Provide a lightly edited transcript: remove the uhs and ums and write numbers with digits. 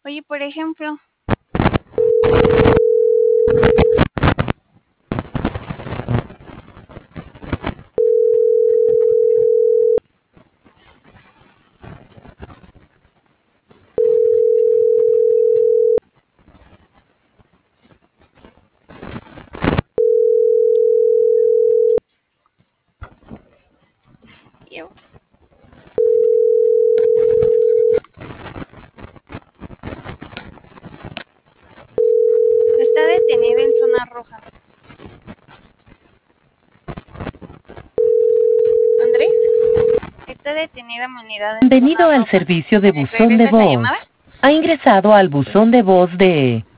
Oye, por ejemplo, yo. Está detenida en zona roja. ¿Andrés? Está detenida mi unidad en Bienvenido zona al roja. servicio de ¿Me buzón de regresas la voz. llamada? Ha ingresado al buzón de voz de